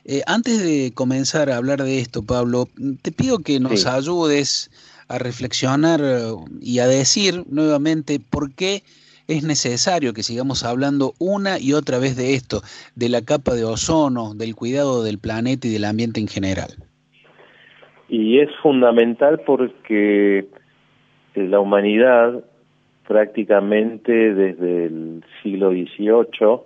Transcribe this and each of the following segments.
Antes de comenzar a hablar de esto, Pablo, te pido que nos Sí, ayudes a reflexionar y a decir nuevamente por qué es necesario que sigamos hablando una y otra vez de esto, de la capa de ozono, del cuidado del planeta y del ambiente en general. y es fundamental porque la humanidad prácticamente desde el siglo XVIII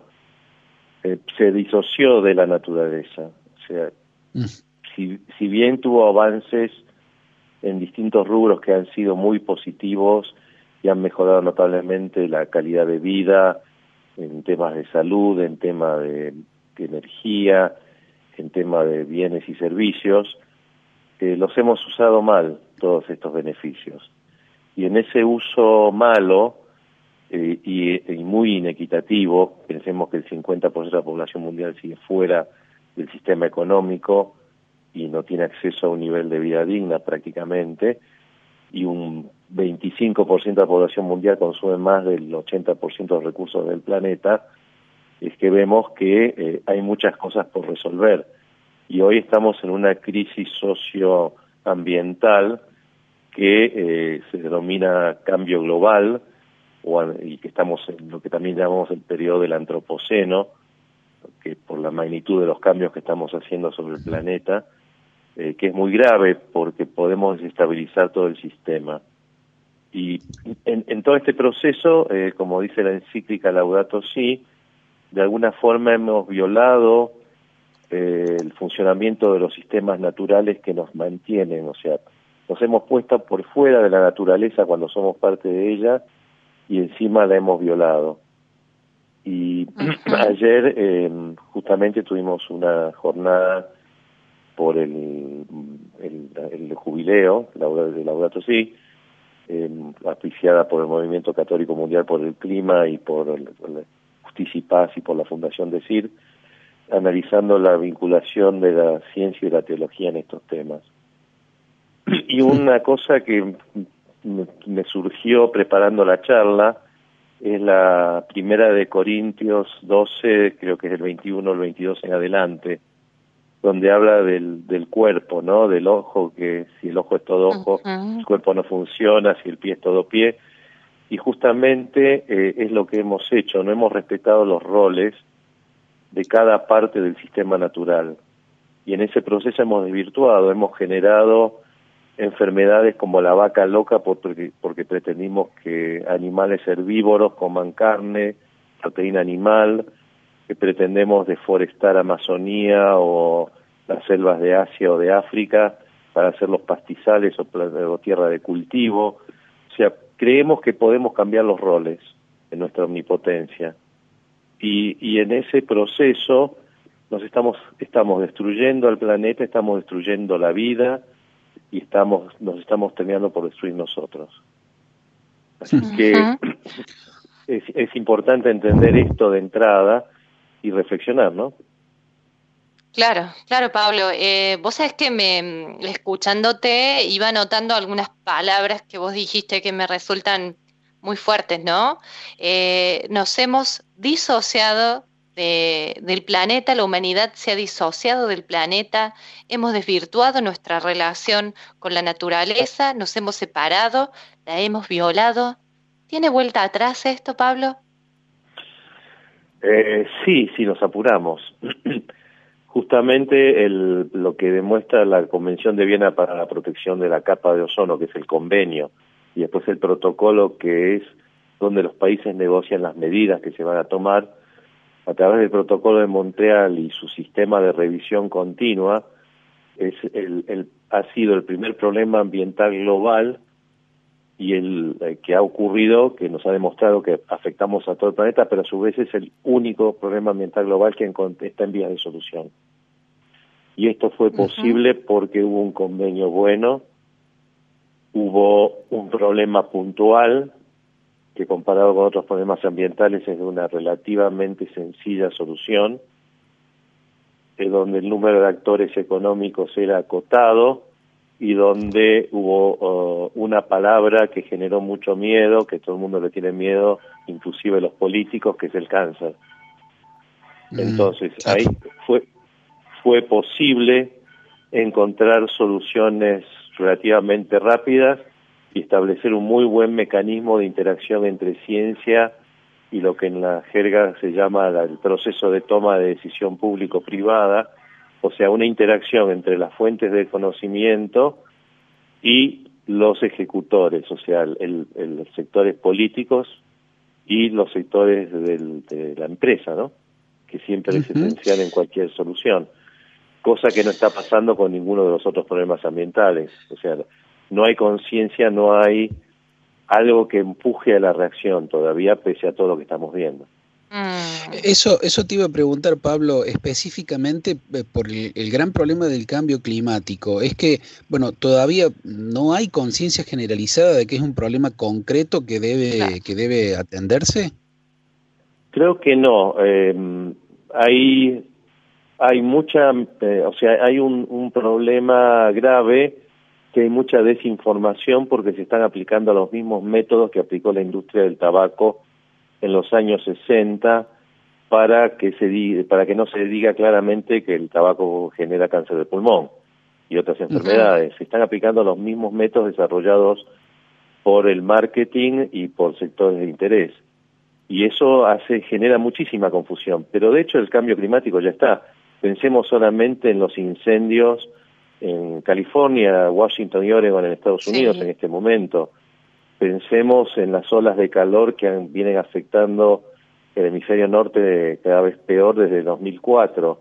se disoció de la naturaleza. O sea, Mm. si bien tuvo avances en distintos rubros que han sido muy positivos y han mejorado notablemente la calidad de vida en temas de salud, en temas de energía, en temas de bienes y servicios, los hemos usado mal, todos estos beneficios. Y en ese uso malo y muy inequitativo, pensemos que el 50% de la población mundial sigue fuera del sistema económico y no tiene acceso a un nivel de vida digna prácticamente, y un 25% de la población mundial consume más del 80% de los recursos del planeta, es que vemos que hay muchas cosas por resolver. Y hoy estamos en una crisis socioambiental que se denomina cambio global, y que estamos en lo que también llamamos el periodo del antropoceno, que por la magnitud de los cambios que estamos haciendo sobre el planeta, que es muy grave porque podemos desestabilizar todo el sistema. Y en todo este proceso, como dice la encíclica Laudato Si, de alguna forma hemos violado el funcionamiento de los sistemas naturales que nos mantienen, o sea, nos hemos puesto por fuera de la naturaleza cuando somos parte de ella y encima la hemos violado. Y Ujú. ayer justamente tuvimos una jornada por el jubileo de Laudato Si, auspiciada por el Movimiento Católico Mundial por el Clima y por la Justicia y Paz y por la Fundación DECIR, analizando la vinculación de la ciencia y la teología en estos temas. Y una cosa que me surgió preparando la charla es la primera de Corintios 12, creo que es el 21 o el 22 en adelante, donde habla del cuerpo, ¿no? Del ojo, que si el ojo es todo ojo, el Ujú. cuerpo no funciona, si el pie es todo pie, y justamente es lo que hemos hecho, no hemos respetado los roles de cada parte del sistema natural, y en ese proceso hemos desvirtuado, hemos generado enfermedades como la vaca loca porque pretendimos que animales herbívoros coman carne, proteína animal, que pretendemos deforestar Amazonía o las selvas de Asia o de África para hacer los pastizales o tierra de cultivo. O sea, creemos que podemos cambiar los roles en nuestra omnipotencia. Y en ese proceso estamos destruyendo al planeta, estamos destruyendo la vida y nos estamos terminando por destruir nosotros. Así que Ujú. es importante entender esto de entrada y reflexionar, ¿no? Claro, claro, Pablo. Vos sabés que escuchándote iba notando algunas palabras que vos dijiste que me resultan muy fuertes, ¿no? Nos hemos disociado del planeta, la humanidad se ha disociado del planeta, hemos desvirtuado nuestra relación con la naturaleza, nos hemos separado, la hemos violado. ¿Tiene vuelta atrás esto, Pablo? Sí, sí, nos apuramos. Justamente lo que demuestra la Convención de Viena para la protección de la capa de ozono, que es el convenio, y después el protocolo, que es donde los países negocian las medidas que se van a tomar, a través del protocolo de Montreal y su sistema de revisión continua, ha sido el primer problema ambiental global y el que ha ocurrido, que nos ha demostrado que afectamos a todo el planeta, pero a su vez es el único problema ambiental global que está en vías de solución. Y esto fue Ujú. posible porque hubo un convenio bueno, hubo un problema puntual, que comparado con otros problemas ambientales es de una relativamente sencilla solución, donde el número de actores económicos era acotado, y donde hubo una palabra que generó mucho miedo, que todo el mundo le tiene miedo, inclusive los políticos, que es el cáncer. Mm, Entonces, claro. fue posible encontrar soluciones relativamente rápidas y establecer un muy buen mecanismo de interacción entre ciencia y lo que en la jerga se llama el proceso de toma de decisión público-privada, o sea, una interacción entre las fuentes de conocimiento y los ejecutores, o sea, los sectores políticos y los sectores de la empresa, ¿no? Que siempre es esencial en cualquier solución, cosa que no está pasando con ninguno de los otros problemas ambientales. O sea, no hay conciencia, no hay algo que empuje a la reacción todavía, pese a todo lo que estamos viendo. Eso te iba a preguntar, Pablo, específicamente por el gran problema del cambio climático. Es que, bueno, todavía no hay conciencia generalizada de que es un problema concreto que debe atenderse. Creo que no. Hay mucha, o sea, hay un problema grave, que hay mucha desinformación porque se están aplicando los mismos métodos que aplicó la industria del tabaco en los años 60 para que no se diga claramente que el tabaco genera cáncer de pulmón y otras enfermedades. Se están aplicando los mismos métodos desarrollados por el marketing y por sectores de interés. Y eso genera muchísima confusión. Pero de hecho el cambio climático ya está. Pensemos solamente en los incendios en California, Washington y Oregon en Estados Unidos en este momento. Pensemos en las olas de calor que vienen afectando el hemisferio norte cada vez peor desde el 2004.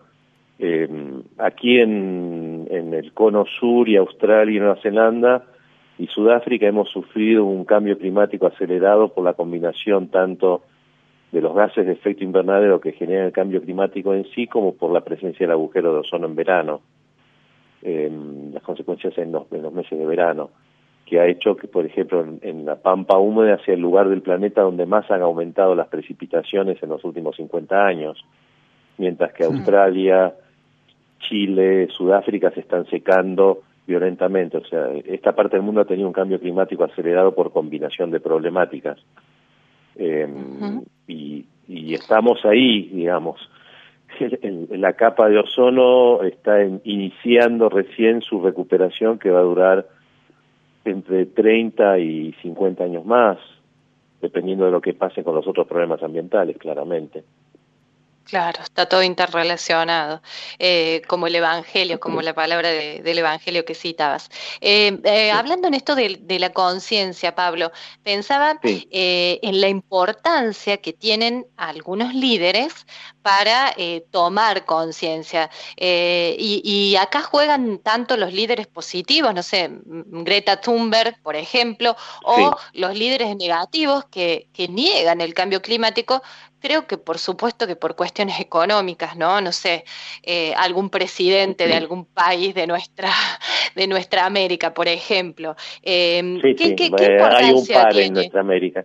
Aquí en el cono sur y Australia y Nueva Zelanda y Sudáfrica hemos sufrido un cambio climático acelerado por la combinación tanto de los gases de efecto invernadero que generan el cambio climático en sí, como por la presencia del agujero de ozono en verano, las consecuencias en los meses de verano, que ha hecho que, por ejemplo, en la pampa húmeda sea el lugar del planeta donde más han aumentado las precipitaciones en los últimos 50 años, mientras que Australia, Chile, Sudáfrica se están secando violentamente. O sea, esta parte del mundo ha tenido un cambio climático acelerado por combinación de problemáticas. Y estamos ahí, digamos. La capa de ozono está iniciando recién su recuperación, que va a durar entre 30 y 50 años más, dependiendo de lo que pase con los otros problemas ambientales, claramente. Claro, está todo interrelacionado, como el Evangelio, como la palabra del Evangelio que citabas. Hablando en esto de la conciencia, Pablo, pensaba en la importancia que tienen algunos líderes para tomar conciencia. Y acá juegan tanto los líderes positivos, no sé, Greta Thunberg, por ejemplo, o los líderes negativos que niegan el cambio climático. Creo que por supuesto que por cuestiones económicas, ¿no? No sé, algún presidente de algún país de nuestra América, por ejemplo. ¿Qué importancia hay un par tiene? En nuestra América.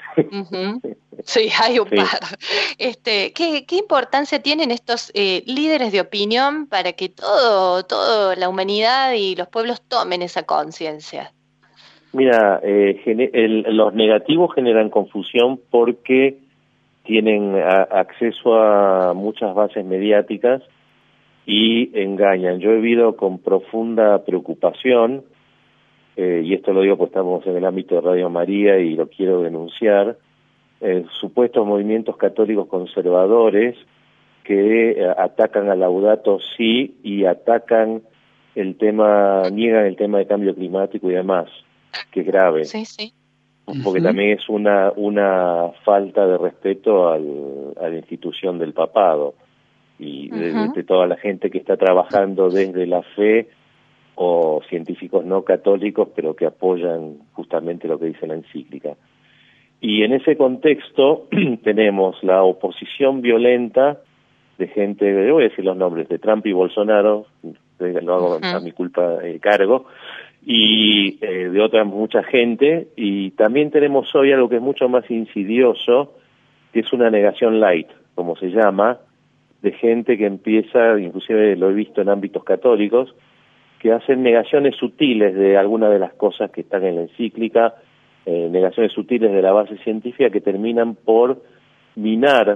Sí, hay un par. ¿Qué importancia tienen estos líderes de opinión para que toda la humanidad y los pueblos tomen esa conciencia? Mira, los negativos generan confusión porque tienen acceso a muchas bases mediáticas y engañan. Yo he vivido con profunda preocupación, y esto lo digo porque estamos en el ámbito de Radio María y lo quiero denunciar, supuestos movimientos católicos conservadores que atacan a Laudato Si y niegan el tema de cambio climático y demás, que es grave. Sí. Porque también es una falta de respeto a la institución del papado y de toda la gente que está trabajando desde la fe, o científicos no católicos pero que apoyan justamente lo que dice la encíclica. Y en ese contexto tenemos la oposición violenta de gente, voy a decir los nombres, de Trump y Bolsonaro, lo hago a mi culpa cargo, y de otra mucha gente. Y también tenemos hoy algo que es mucho más insidioso, que es una negación light, como se llama, de gente que empieza, inclusive lo he visto en ámbitos católicos, que hacen negaciones sutiles de algunas de las cosas que están en la encíclica, negaciones sutiles de la base científica, que terminan por minar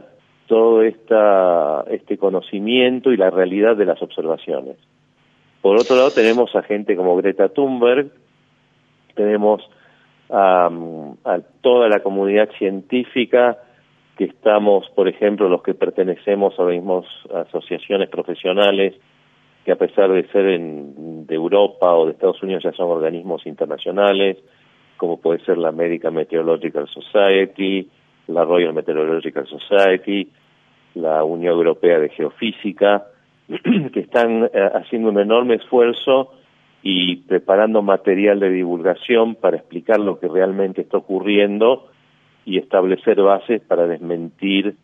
todo este conocimiento y la realidad de las observaciones. Por otro lado, tenemos a gente como Greta Thunberg, tenemos a toda la comunidad científica que estamos, por ejemplo, los que pertenecemos a las mismas asociaciones profesionales, que a pesar de ser de Europa o de Estados Unidos ya son organismos internacionales, como puede ser la American Meteorological Society, la Royal Meteorological Society, la Unión Europea de Geofísica, que están haciendo un enorme esfuerzo y preparando material de divulgación para explicar lo que realmente está ocurriendo y establecer bases para desmentir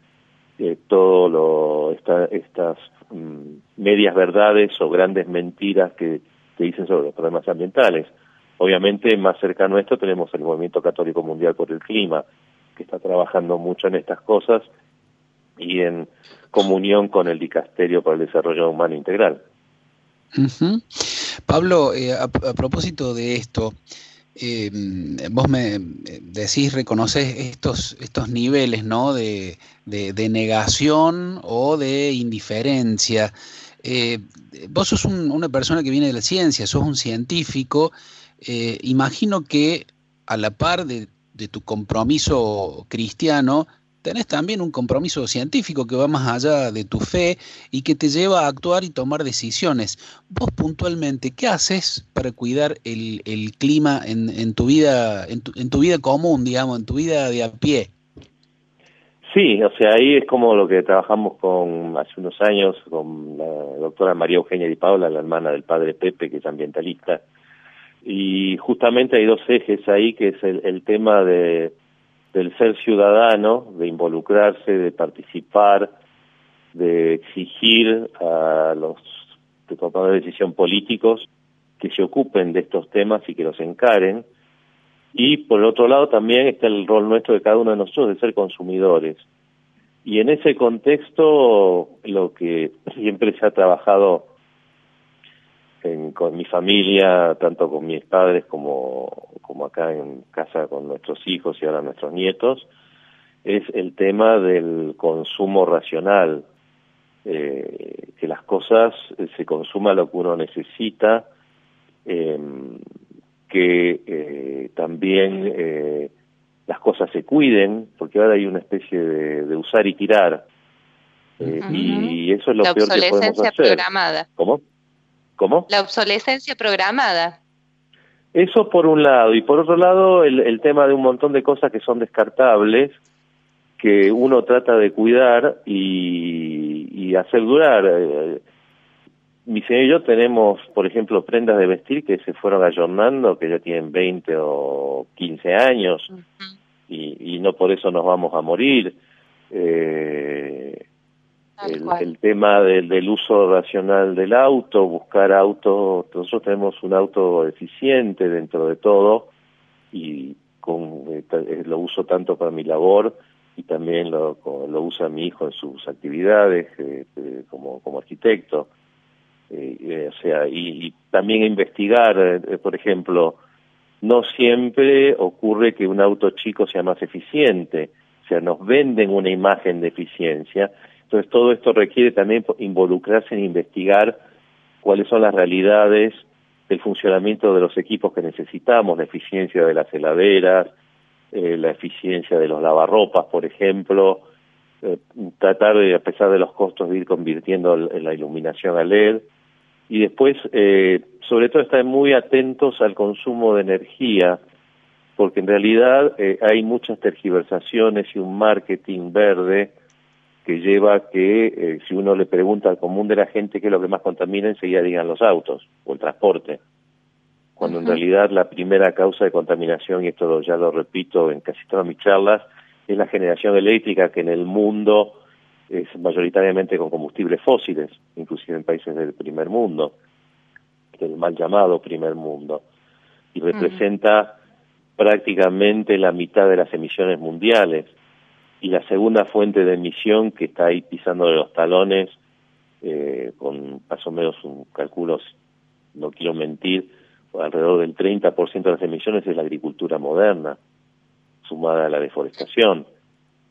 estas medias verdades o grandes mentiras que dicen sobre los problemas ambientales. Obviamente, más cercano a esto tenemos el Movimiento Católico Mundial por el Clima, que está trabajando mucho en estas cosas y en comunión con el Dicasterio para el Desarrollo Humano Integral. Uh-huh. Pablo, a propósito de esto, vos me decís, reconoces estos niveles, ¿no?, de negación o de indiferencia. Vos sos una persona que viene de la ciencia, sos un científico. Imagino que a la par de tu compromiso cristiano, tenés también un compromiso científico que va más allá de tu fe y que te lleva a actuar y tomar decisiones. Vos puntualmente, ¿qué haces para cuidar el clima en tu vida, en tu vida común, digamos, en tu vida de a pie? Sí, o sea, ahí es como lo que trabajamos hace unos años con la doctora María Eugenia Di Paola, la hermana del padre Pepe, que es ambientalista. Y justamente hay dos ejes ahí, que es el tema del ser ciudadano, de involucrarse, de participar, de exigir a los tomadores de decisión políticos que se ocupen de estos temas y que los encaren. Y por el otro lado también está el rol nuestro de cada uno de nosotros de ser consumidores. Y en ese contexto, lo que siempre se ha trabajado con mi familia, tanto con mis padres como acá en casa con nuestros hijos y ahora nuestros nietos, es el tema del consumo racional, que las cosas se consuma lo que uno necesita, que también las cosas se cuiden, porque ahora hay una especie de usar y tirar, y eso es lo peor que podemos hacer. La obsolescencia programada. ¿Cómo? La obsolescencia programada. Eso por un lado, y por otro lado el tema de un montón de cosas que son descartables, que uno trata de cuidar y hacer durar. Mi señor y yo tenemos, por ejemplo, prendas de vestir que se fueron ayornando, que ya tienen 20 o 15 años, y no por eso nos vamos a morir. El tema del uso racional del auto, buscar autos. Nosotros tenemos un auto eficiente dentro de todo y lo uso tanto para mi labor y también lo usa mi hijo en sus actividades como arquitecto. O sea, y también investigar, por ejemplo, no siempre ocurre que un auto chico sea más eficiente, o sea, nos venden una imagen de eficiencia. Entonces todo esto requiere también involucrarse en investigar cuáles son las realidades del funcionamiento de los equipos que necesitamos, la eficiencia de las heladeras, la eficiencia de los lavarropas, por ejemplo, tratar de, a pesar de los costos, de ir convirtiendo la iluminación a LED, y después, sobre todo, estar muy atentos al consumo de energía, porque en realidad hay muchas tergiversaciones y un marketing verde que lleva a que si uno le pregunta al común de la gente qué es lo que más contamina, enseguida digan los autos o el transporte, cuando en realidad la primera causa de contaminación, y esto ya lo repito en casi todas mis charlas, es la generación eléctrica, que en el mundo es mayoritariamente con combustibles fósiles, inclusive en países del primer mundo, del mal llamado primer mundo, y representa prácticamente la mitad de las emisiones mundiales. Y la segunda fuente de emisión que está ahí pisándole los talones, con más o menos un cálculo, no quiero mentir, alrededor del 30% de las emisiones es la agricultura moderna, sumada a la deforestación.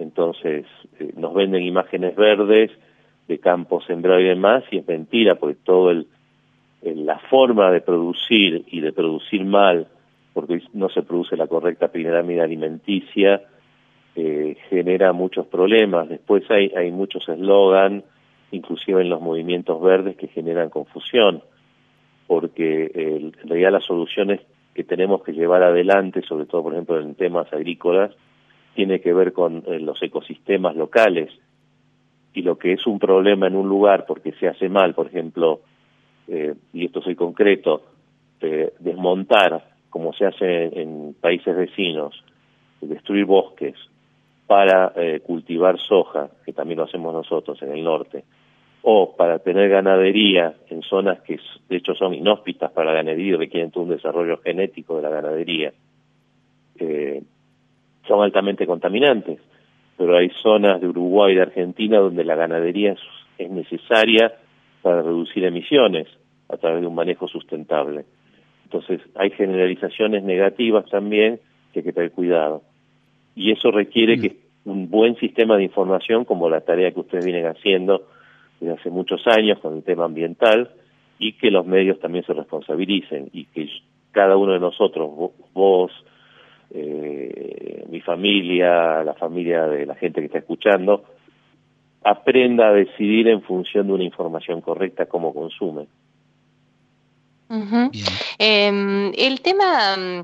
Entonces nos venden imágenes verdes de campos sembrados y demás, y es mentira, porque la forma de producir y de producir mal, porque no se produce la correcta pirámide alimenticia, genera muchos problemas. Después hay muchos eslogan, inclusive en los movimientos verdes, que generan confusión, porque en realidad las soluciones que tenemos que llevar adelante, sobre todo por ejemplo en temas agrícolas, tiene que ver con los ecosistemas locales, y lo que es un problema en un lugar porque se hace mal, por ejemplo, y esto soy concreto, desmontar, como se hace en países vecinos, destruir bosques para cultivar soja, que también lo hacemos nosotros en el norte, o para tener ganadería en zonas que de hecho son inhóspitas para la ganadería y requieren todo un desarrollo genético de la ganadería, son altamente contaminantes. Pero hay zonas de Uruguay y de Argentina donde la ganadería es necesaria para reducir emisiones a través de un manejo sustentable. Entonces hay generalizaciones negativas también que hay que tener cuidado. Y eso requiere que un buen sistema de información, como la tarea que ustedes vienen haciendo desde hace muchos años con el tema ambiental, y que los medios también se responsabilicen, y que cada uno de nosotros, vos, mi familia, la familia de la gente que está escuchando, aprenda a decidir en función de una información correcta cómo consume. Uh-huh. El tema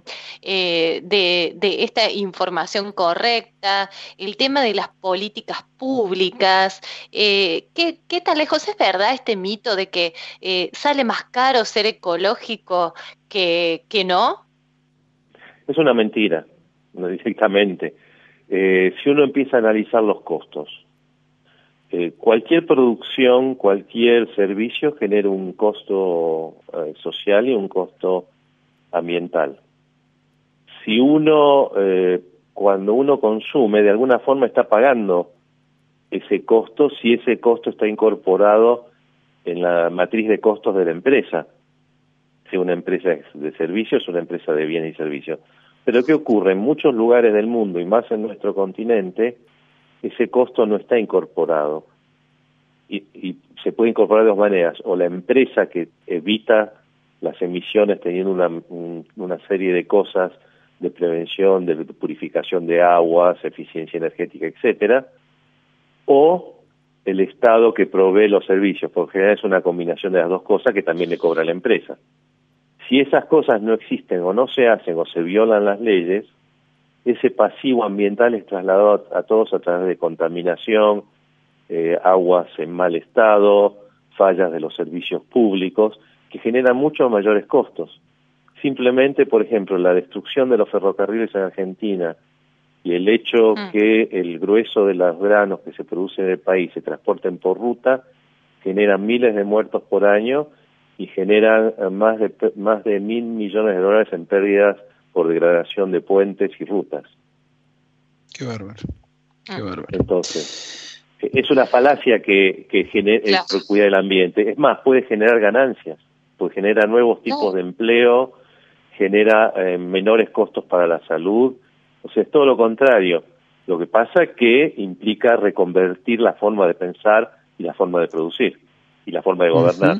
de esta información correcta, el tema de las políticas públicas, ¿qué tan lejos es verdad este mito de que sale más caro ser ecológico que no? Es una mentira, no directamente. Si uno empieza a analizar los costos, cualquier producción, cualquier servicio genera un costo social y un costo ambiental. Si uno, cuando uno consume, de alguna forma está pagando ese costo, si ese costo está incorporado en la matriz de costos de la empresa. Si una empresa es de servicios, una empresa de bienes y servicios. Pero ¿qué ocurre? En muchos lugares del mundo, y más en nuestro continente, ese costo no está incorporado. Y se puede incorporar de dos maneras: o la empresa que evita las emisiones teniendo una serie de cosas de prevención, de purificación de aguas, eficiencia energética, etcétera, o el Estado que provee los servicios. Por general es una combinación de las dos cosas que también le cobra la empresa. Si esas cosas no existen o no se hacen o se violan las leyes, ese pasivo ambiental es trasladado a todos a través de contaminación, aguas en mal estado, fallas de los servicios públicos, que generan muchos mayores costos. Simplemente, por ejemplo, la destrucción de los ferrocarriles en Argentina y el hecho que el grueso de los granos que se producen en el país se transporten por ruta, generan miles de muertos por año y generan más de $1.000 millones en pérdidas por degradación de puentes y rutas. Qué bárbaro. Qué bárbaro. Entonces, es una falacia que cuida del ambiente. Es más, puede generar ganancias, pues genera nuevos tipos de empleo, genera menores costos para la salud. O sea, es todo lo contrario. Lo que pasa es que implica reconvertir la forma de pensar y la forma de producir y la forma de gobernar.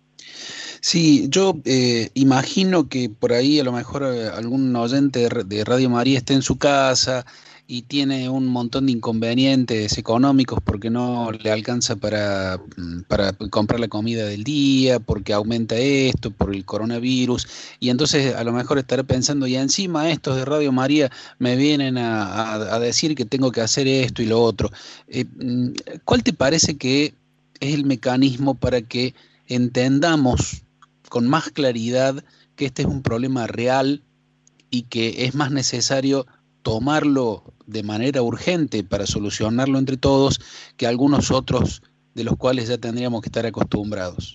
Sí, yo imagino que por ahí a lo mejor algún oyente de Radio María está en su casa y tiene un montón de inconvenientes económicos porque no le alcanza para comprar la comida del día, porque aumenta esto, por el coronavirus, y entonces a lo mejor estará pensando, y encima estos de Radio María me vienen a decir que tengo que hacer esto y lo otro. ¿Cuál te parece que es el mecanismo para que entendamos con más claridad que este es un problema real y que es más necesario tomarlo de manera urgente para solucionarlo entre todos que algunos otros de los cuales ya tendríamos que estar acostumbrados?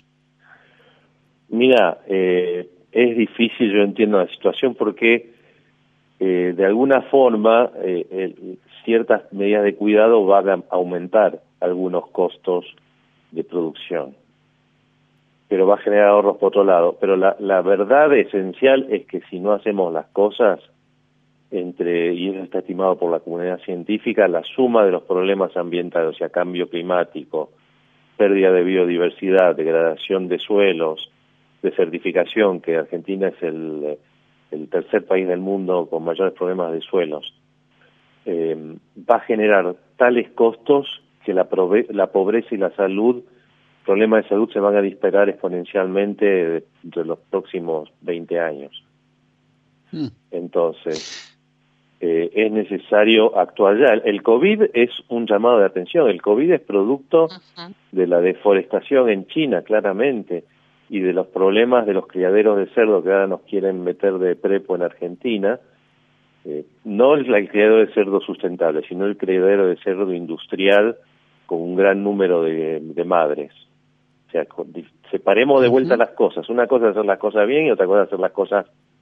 Mira, es difícil, yo entiendo la situación porque de alguna forma ciertas medidas de cuidado van a aumentar algunos costos de producción, pero va a generar ahorros por otro lado. Pero la verdad esencial es que si no hacemos las cosas, y eso está estimado por la comunidad científica, la suma de los problemas ambientales, o sea, cambio climático, pérdida de biodiversidad, degradación de suelos, desertificación, que Argentina es el tercer país del mundo con mayores problemas de suelos, va a generar tales costos que la pobreza y la salud, problemas de salud se van a disparar exponencialmente entre los próximos 20 años. Entonces, es necesario actuar ya. El COVID es un llamado de atención. El COVID es producto de la deforestación en China, claramente, y de los problemas de los criaderos de cerdo que ahora nos quieren meter de prepo en Argentina. No es el criadero de cerdo sustentable, sino el criadero de cerdo industrial con un gran número de madres. O sea, separemos de vuelta las cosas. Una cosa es hacer las cosas bien y otra cosa es hacer las cosas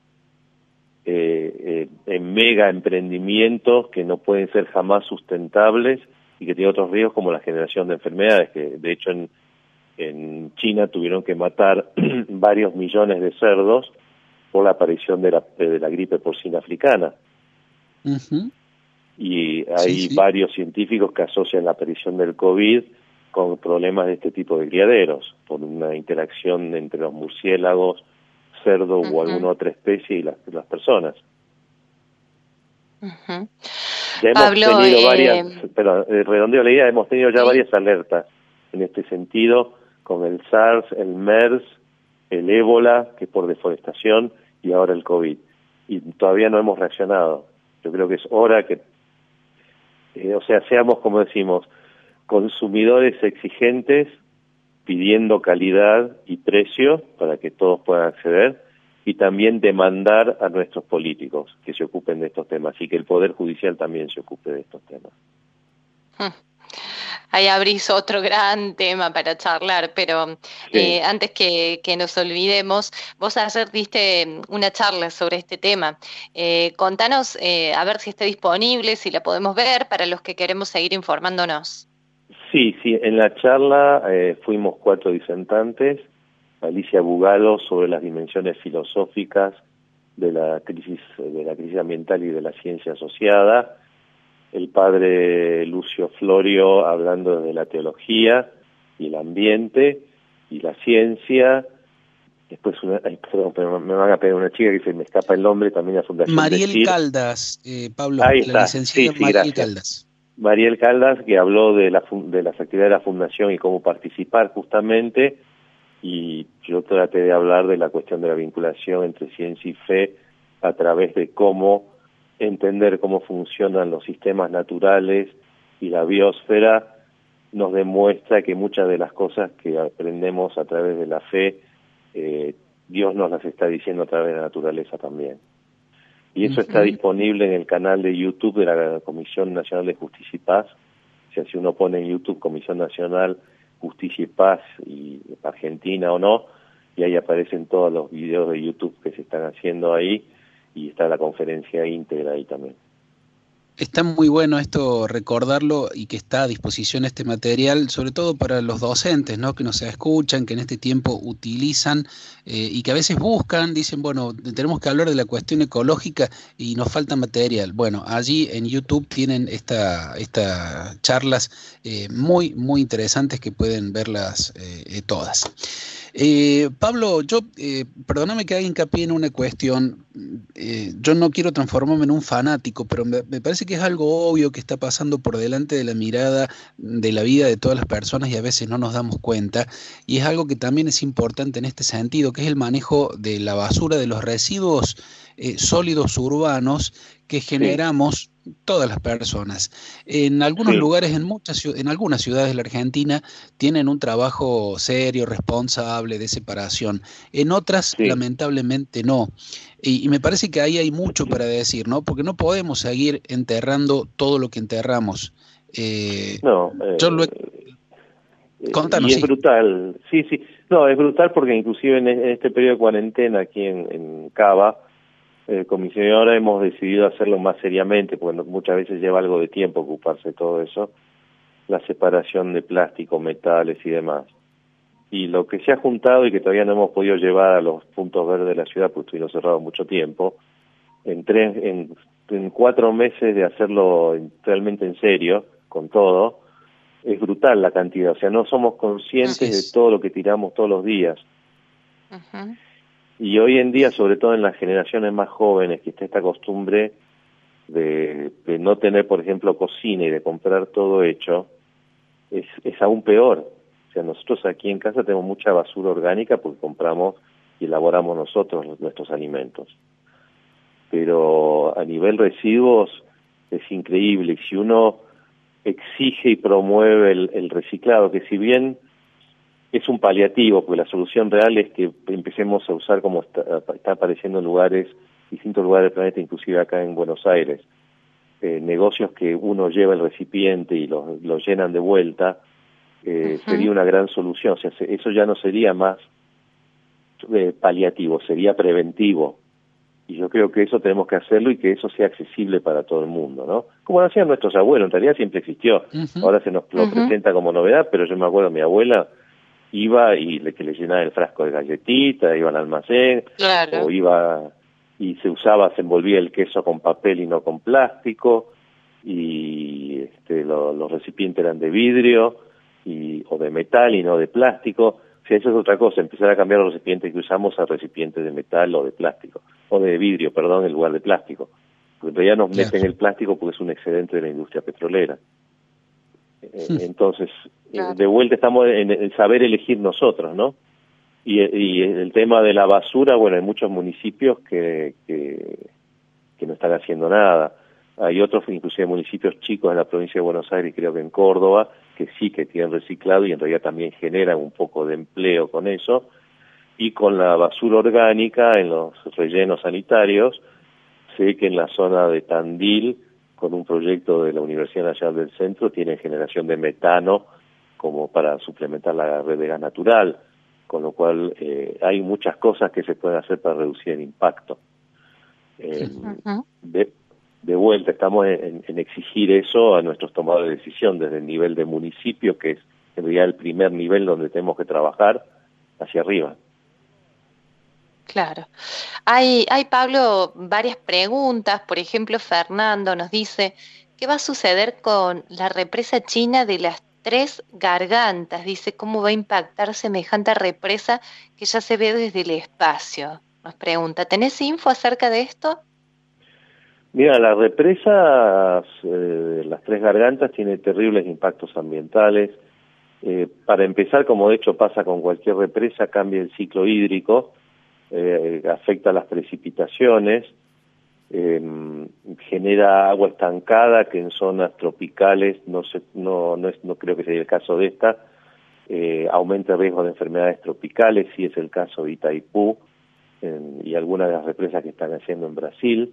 en mega emprendimientos que no pueden ser jamás sustentables y que tienen otros riesgos como la generación de enfermedades, que de hecho en China tuvieron que matar varios millones de cerdos por la aparición de la gripe porcina africana. Y hay varios científicos que asocian la aparición del COVID con problemas de este tipo de criaderos, por una interacción entre los murciélagos, cerdo o alguna otra especie y las personas. Ya hemos tenido varias, pero redondeo la idea, hemos tenido ya varias alertas en este sentido, con el SARS, el MERS, el ébola, que es por deforestación, y ahora el COVID. Y todavía no hemos reaccionado. Yo creo que es hora que, seamos, como decimos, consumidores exigentes, pidiendo calidad y precio para que todos puedan acceder, y también demandar a nuestros políticos que se ocupen de estos temas y que el Poder Judicial también se ocupe de estos temas. Ahí abrís otro gran tema para charlar, pero antes que nos olvidemos, vos ayer diste una charla sobre este tema. Contanos, a ver si está disponible, si la podemos ver, para los que queremos seguir informándonos. Sí, en la charla fuimos 4 disertantes. Alicia Bugalo sobre las dimensiones filosóficas de la crisis ambiental y de la ciencia asociada, el padre Lucio Florio hablando de la teología y el ambiente y la ciencia. Después pero me van a pedir una chica que se me escapa el nombre, también la Fundación Mariel Caldas, Pablo, ahí está. La licenciada Sí, Mariel Caldas. Mariel Caldas, que habló de las actividades de la Fundación y cómo participar justamente, y yo traté de hablar de la cuestión de la vinculación entre ciencia y fe a través de cómo entender cómo funcionan los sistemas naturales, y la biosfera nos demuestra que muchas de las cosas que aprendemos a través de la fe, Dios nos las está diciendo a través de la naturaleza también. Y eso está disponible en el canal de YouTube de la Comisión Nacional de Justicia y Paz. O sea, si uno pone en YouTube Comisión Nacional Justicia y Paz y Argentina o no, y ahí aparecen todos los videos de YouTube que se están haciendo ahí, y está la conferencia íntegra ahí también. Está muy bueno esto, recordarlo, y que está a disposición este material, sobre todo para los docentes, ¿no?, que nos escuchan, que en este tiempo utilizan y que a veces buscan, dicen, bueno, tenemos que hablar de la cuestión ecológica y nos falta material. Bueno, allí en YouTube tienen estas charlas muy, muy interesantes que pueden verlas todas. Pablo, perdóname que haga hincapié en una cuestión. Yo no quiero transformarme en un fanático, pero me parece que es algo obvio que está pasando por delante de la mirada de la vida de todas las personas y a veces no nos damos cuenta, y es algo que también es importante en este sentido, que es el manejo de la basura, de los residuos sólidos urbanos que generamos todas las personas. En algunos lugares, en algunas ciudades de la Argentina, tienen un trabajo serio, responsable, de separación. En otras, lamentablemente, no. Y me parece que ahí hay mucho para decir, ¿no? Porque no podemos seguir enterrando todo lo que enterramos. Contanos, y es brutal. Sí. No, es brutal porque inclusive en este periodo de cuarentena aquí en Cava, comisionadora, hemos decidido hacerlo más seriamente, porque muchas veces lleva algo de tiempo ocuparse de todo eso, la separación de plástico, metales y demás. Y lo que se ha juntado y que todavía no hemos podido llevar a los puntos verdes de la ciudad, porque estuvimos cerrados mucho tiempo, en en 4 meses de hacerlo realmente en serio, con todo, es brutal la cantidad. O sea, no somos conscientes de todo lo que tiramos todos los días. Uh-huh. Y hoy en día, sobre todo en las generaciones más jóvenes, que está esta costumbre de no tener, por ejemplo, cocina y de comprar todo hecho, es aún peor. O sea, nosotros aquí en casa tenemos mucha basura orgánica porque compramos y elaboramos nosotros nuestros alimentos. Pero a nivel residuos es increíble. Y si uno exige y promueve el reciclado, que si bien es un paliativo, porque la solución real es que empecemos a usar, como está apareciendo en distintos lugares del planeta, inclusive acá en Buenos Aires, negocios que uno lleva el recipiente y lo llenan de vuelta, sería una gran solución. O sea, eso ya no sería más paliativo, sería preventivo. Y yo creo que eso tenemos que hacerlo y que eso sea accesible para todo el mundo, ¿no? Como lo hacían nuestros abuelos, en realidad siempre existió. Ahora se nos lo presenta como novedad, pero yo me acuerdo, mi abuela iba y que le llenaba el frasco de galletitas, iba al almacén, claro, o iba y se envolvía el queso con papel y no con plástico, y los recipientes eran de vidrio o de metal y no de plástico. O sea, eso es otra cosa, empezar a cambiar los recipientes que usamos a recipientes de metal o de plástico, o de vidrio, perdón, en lugar de plástico. Porque en realidad nos meten el plástico porque es un excedente de la industria petrolera. Entonces, de vuelta estamos en saber elegir nosotros, ¿no? Y el tema de la basura, bueno, hay muchos municipios que no están haciendo nada. Hay otros, inclusive municipios chicos en la provincia de Buenos Aires, creo que en Córdoba, que sí que tienen reciclado y en realidad también generan un poco de empleo con eso. Y con la basura orgánica en los rellenos sanitarios, sé que en la zona de Tandil, con un proyecto de la Universidad Nacional del Centro, tienen generación de metano como para suplementar la red de gas natural, con lo cual hay muchas cosas que se pueden hacer para reducir el impacto. De vuelta, estamos en exigir eso a nuestros tomadores de decisión desde el nivel de municipio, que es en realidad el primer nivel donde tenemos que trabajar, hacia arriba. Claro. Hay, Pablo, varias preguntas. Por ejemplo, Fernando nos dice, ¿qué va a suceder con la represa china de las Tres Gargantas? Dice, ¿cómo va a impactar semejante represa que ya se ve desde el espacio? Nos pregunta, ¿tenés info acerca de esto? Mira, la represa, las Tres Gargantas, tiene terribles impactos ambientales. Para empezar, como de hecho pasa con cualquier represa, cambia el ciclo hídrico, afecta las precipitaciones, genera agua estancada que en zonas tropicales, no creo que sea el caso de esta, aumenta el riesgo de enfermedades tropicales, si es el caso de Itaipú y algunas de las represas que están haciendo en Brasil.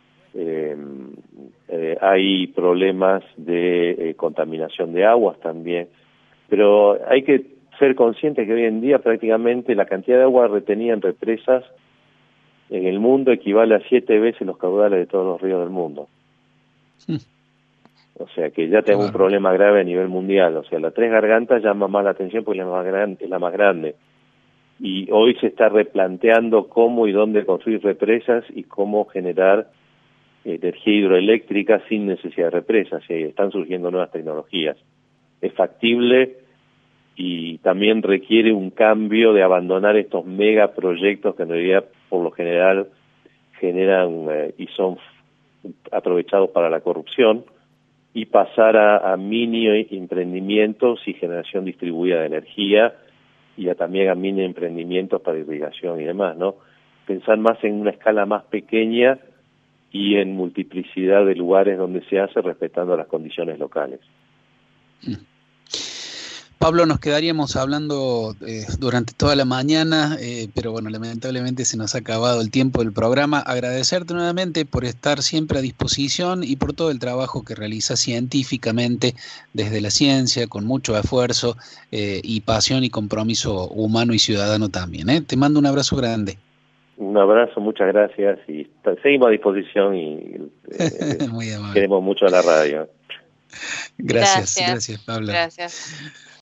Hay problemas de contaminación de aguas también, pero hay que ser conscientes que hoy en día prácticamente la cantidad de agua retenida en represas en el mundo equivale a 7 veces los caudales de todos los ríos del mundo. O sea que ya tenemos un problema grave a nivel mundial. O sea, la Tres Gargantas llama más la atención porque es la más grande. Y hoy se está replanteando cómo y dónde construir represas y cómo generar energía hidroeléctrica sin necesidad de represas. Y están surgiendo nuevas tecnologías. Es factible y también requiere un cambio de abandonar estos megaproyectos que en realidad por lo general generan y son aprovechados para la corrupción, y pasar a mini emprendimientos y generación distribuida de energía, y también a mini emprendimientos para irrigación y demás, ¿no? Pensar más en una escala más pequeña y en multiplicidad de lugares donde se hace, respetando las condiciones locales. Pablo, nos quedaríamos hablando durante toda la mañana, pero bueno, lamentablemente se nos ha acabado el tiempo del programa. Agradecerte nuevamente por estar siempre a disposición y por todo el trabajo que realizas científicamente desde la ciencia, con mucho esfuerzo y pasión y compromiso humano y ciudadano también. Te mando un abrazo grande. Un abrazo, muchas gracias, y seguimos a disposición y Muy amable. Queremos mucho a la radio. Gracias, Pablo. Gracias.